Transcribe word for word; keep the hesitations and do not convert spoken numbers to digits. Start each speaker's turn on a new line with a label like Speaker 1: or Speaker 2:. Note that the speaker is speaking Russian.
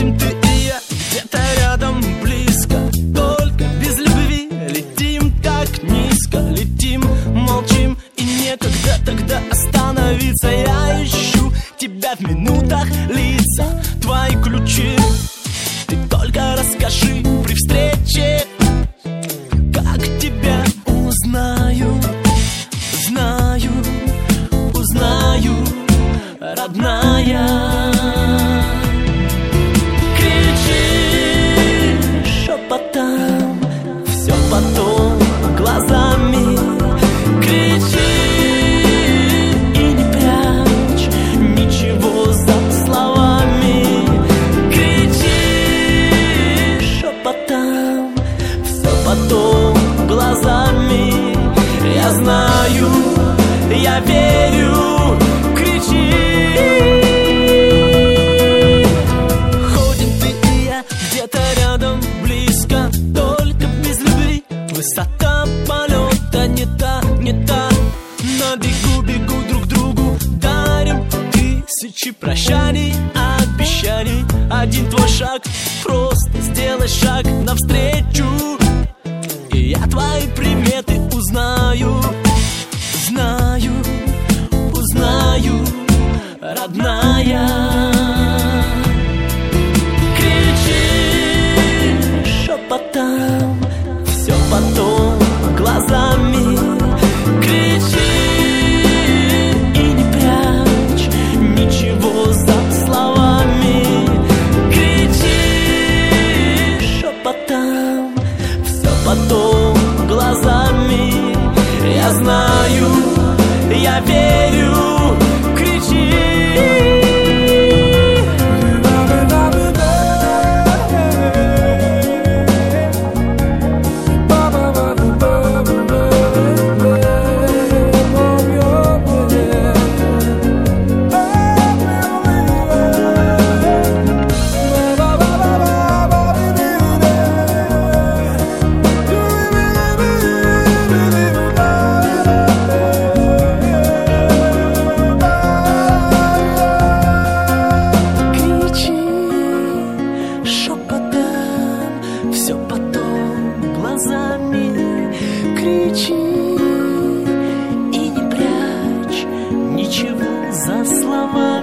Speaker 1: Ходим ты и я где-то рядом, близко, только без любви. Летим так низко, летим, молчим, и некогда тогда остановиться. Я ищу тебя в минутах, лица, твои ключи. Ты только расскажи при встрече, как тебя узнаю. Знаю, узнаю, родная. Кричи шепотом, все потом глазами. Кричи и не прячь ничего за словами. Кричи шепотом, все потом глазами. Я знаю, я верю, кричи. Ходим ты и я где-то рядом, близко, только без любви. Высота полета не та, не та. На бегу, бегу друг другу, дарим тысячи прощаний, обещаний. Один твой шаг, просто сделай шаг навстречу, и я твои приметы узнаю. Знаю, узнаю, родная. Кричи шепотом, все потом глазами. Кричи и не прячь ничего за словами. Кричи шепотом, все потом глазами. Я знаю, я верю, кричи. Все потом глазами. Кричи и не прячь ничего за слова.